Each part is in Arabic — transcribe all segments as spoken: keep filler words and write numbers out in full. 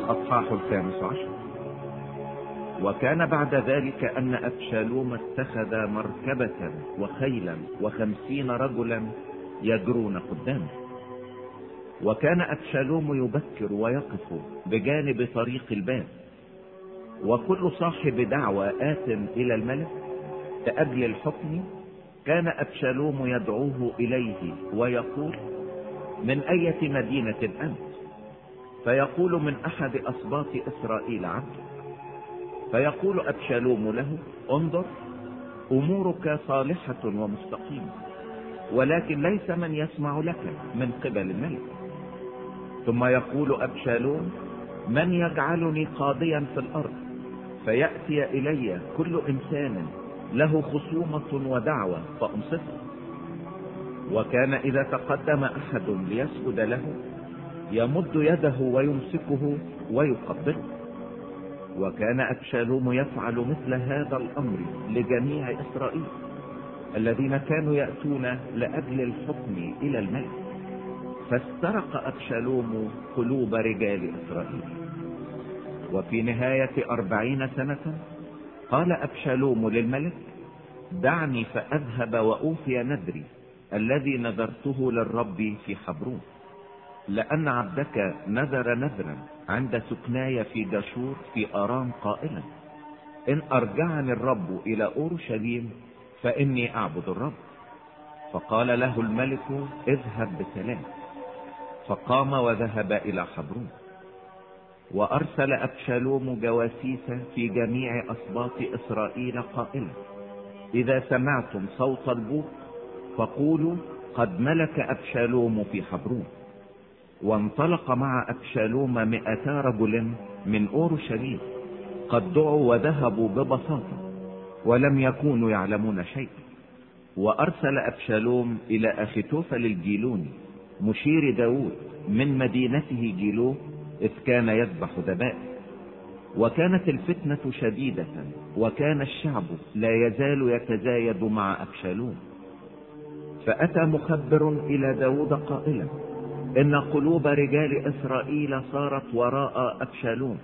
الأصحاح الخامس عشر. وكان بعد ذلك أن أبشالوم اتخذ مركبة وخيلا وخمسين رجلا يجرون قدامه. وكان أبشالوم يبكر ويقف بجانب طريق الباب، وكل صاحب دعوة آت إلى الملك لأجل الحكم كان أبشالوم يدعوه إليه ويقول: من أية مدينة أنت؟ فيقول: من أحد أسباط إسرائيل عبد. فيقول أبشالوم له: انظر، أمورك صالحة ومستقيمة، ولكن ليس من يسمع لك من قبل الملك. ثم يقول أبشالوم: من يجعلني قاضيا في الأرض فيأتي إلي كل إنسان له خصومة ودعوة فأنصفه؟ وكان إذا تقدم أحد ليسجد له يمد يده ويمسكه ويقبله. وكان أبشالوم يفعل مثل هذا الأمر لجميع إسرائيل الذين كانوا يأتون لأجل الحكم إلى الملك. فاسترق أبشالوم قلوب رجال إسرائيل. وفي نهاية أربعين سنة قال أبشالوم للملك: دعني فأذهب وأوفي ندري الذي نذرته للرب في حبرون، لأن عبدك نذر نذرا عند سكناي في جاشور في آرام قائلا: إن أرجعني الرب إلى أورشليم فإني أعبد الرب. فقال له الملك: اذهب بسلام. فقام وذهب إلى حبرون. وأرسل أبشالوم جواسيس في جميع أسباط إسرائيل قائلا: إذا سمعتم صوت البوق فقولوا: قد ملك أبشالوم في حبرون. وانطلق مع أبشالوم مئتا رجل من أورشليم، قد دعوا وذهبوا ببساطة ولم يكونوا يعلمون شيئا. وأرسل أبشالوم إلى أخيتوفل الجيلوني مشير داود من مدينته جيلو، إذ كان يذبح ذبائح. وكانت الفتنة شديدة، وكان الشعب لا يزال يتزايد مع أبشالوم. فأتى مخبر إلى داود قائلا: إن قلوب رجال إسرائيل صارت وراء أبشالوم.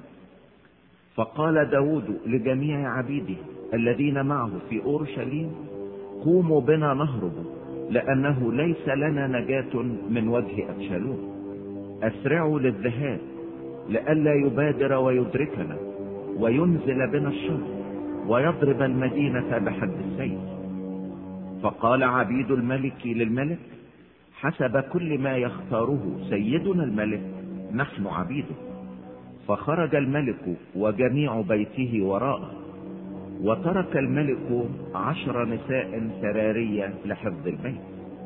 فقال داود لجميع عبيده الذين معه في أورشليم: قوموا بنا نهرب، لأنه ليس لنا نجاة من وجه أبشالوم. أسرعوا للذهاب لئلا يبادر ويدركنا وينزل بنا الشر ويضرب المدينة بحد السيف. فقال عبيد الملك للملك: حسب كل ما يختاره سيدنا الملك نحن عبيده. فخرج الملك وجميع بيته وراءه، وترك الملك عشر نساء سرارية لحفظ البيت.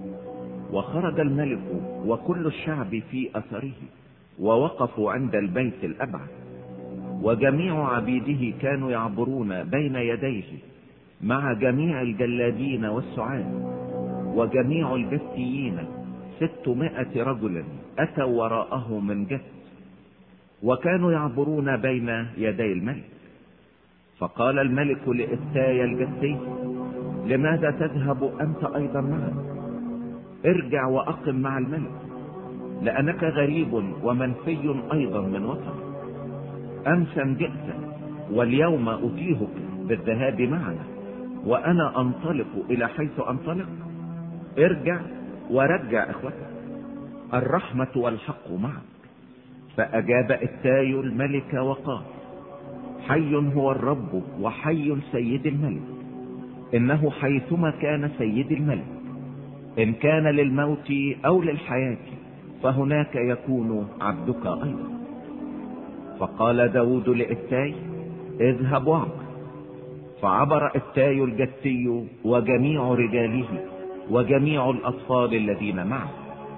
وخرج الملك وكل الشعب في أثره ووقفوا عند البيت الأبعد. وجميع عبيده كانوا يعبرون بين يديه مع جميع الجلادين والسعاد. وجميع الجثيين ستمائة رجل أتوا وراءه من جث، وكانوا يعبرون بين يدي الملك. فقال الملك لإتاي الجثي: لماذا تذهب أنت أيضا معنا؟ ارجع وأقم مع الملك، لأنك غريب ومنفي أيضا من وطن. أمسا جئت، واليوم أتيهك بالذهاب معنا، وأنا أنطلق إلى حيث أنطلق. ارجع ورجع إخوتك، الرحمة والحق معك. فأجاب إتاي الملك وقال: حي هو الرب وحي سيد الملك، إنه حيثما كان سيد الملك، إن كان للموت أو للحياة فهناك يكون عبدك أيضا. فقال داود لإتاي: اذهب وعبر. فعبر إتاي الجثي وجميع رجاله وجميع الأطفال الذين معه.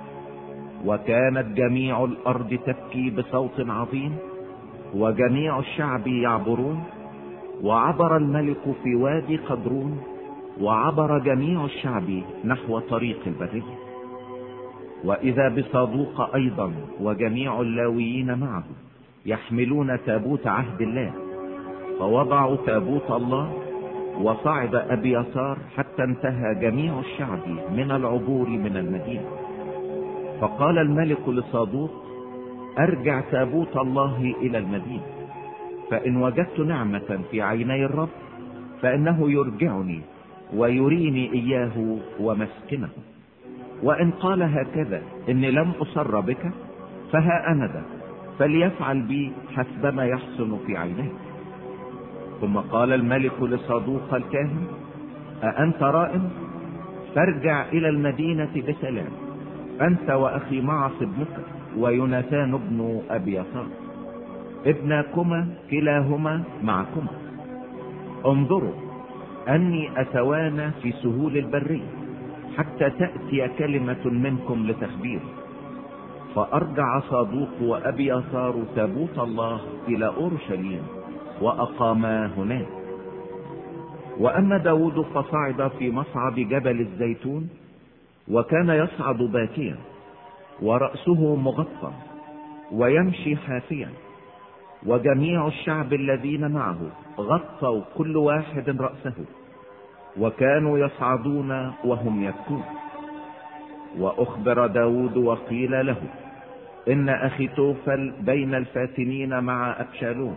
وكانت جميع الأرض تبكي بصوت عظيم، وجميع الشعب يعبرون. وعبر الملك في وادي قدرون، وعبر جميع الشعب نحو طريق البرية. وإذا بصادوق أيضا وجميع اللاويين معه يحملون تابوت عهد الله. فوضعوا تابوت الله، وصعد أبياثار حتى انتهى جميع الشعب من العبور من المدينة. فقال الملك لصادوق: ارجع تابوت الله الى المدينة، فان وجدت نعمة في عيني الرب فانه يرجعني ويريني اياه ومسكنه. وان قال هكذا اني لم اصر بك فها انا ذا، فليفعل بي حسبما يحسن في عينيه. ثم قال الملك لصدوق الكاهن: أأنت رائم؟ فارجع إلى المدينة بسلام، أنت وأخي معص ابنك ويوناثان ابن أبياثار ابناكما كلاهما معكما. انظروا أني أتوانى في سهول البرية حتى تأتي كلمة منكم لتخبيري. فأرجع صادوق وأبياثار تابوت الله إلى أورشليم وأقاما هناك. وأما داود فصعد في مصعد جبل الزيتون، وكان يصعد باكيا ورأسه مغطى ويمشي حافيا، وجميع الشعب الذين معه غطوا كل واحد رأسه، وكانوا يصعدون وهم يبكون. وأخبر داود وقيل له: إن أخيتوفل بين الفاتنين مع أبشالوم.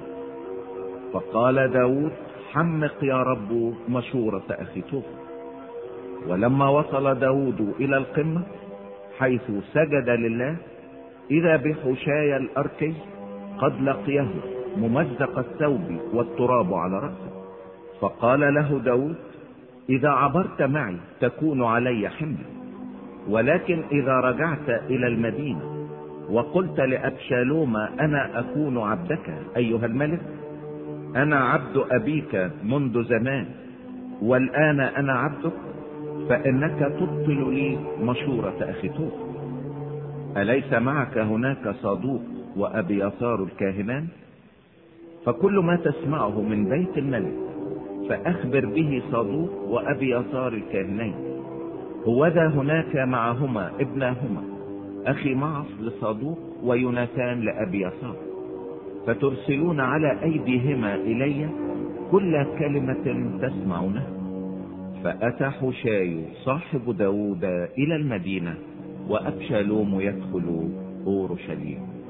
فقال داود: حمق يا رب مشورة أخيتوفل. ولما وصل داود إلى القمة حيث سجد لله، إذا بحشاي الأركي قد لقيه ممزق الثوب والتراب على رأسه. فقال له داود: إذا عبرت معي تكون علي حمل، ولكن إذا رجعت إلى المدينة وقلت لأبشالوم: أنا أكون عبدك أيها الملك، أنا عبد أبيك منذ زمان والآن أنا عبدك، فإنك تبطل لي مشورة أخيتوفل. أليس معك هناك صادوق وأبياثار الكاهنان؟ فكل ما تسمعه من بيت الملك فأخبر به صادوق وأبياثار الكاهنين. هوذا هناك معهما ابناهما أخي معص لصادوق ويوناثان لأبياثار، فترسلون على أيديهما إلي كل كلمة تسمعونها. فأتى حشاي صاحب داود إلى المدينة، وأبشالوم يدخل أورشليم.